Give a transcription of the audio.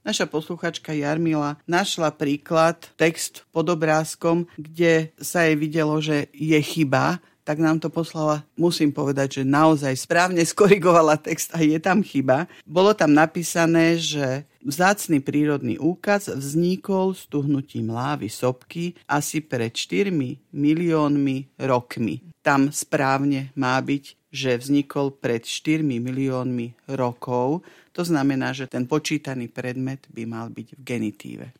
Naša posluchačka Jarmila našla príklad, text pod obrázkom, kde sa jej videlo, že je chyba, tak nám to poslala. Musím povedať, že naozaj správne skorigovala text a je tam chyba. Bolo tam napísané, že vzácny prírodný úkaz vznikol stuhnutím lávy sopky asi pred 4 miliónmi rokmi. Tam správne má byť, že vznikol pred 4 miliónmi rokov. To znamená, že ten počítaný predmet by mal byť v genitíve.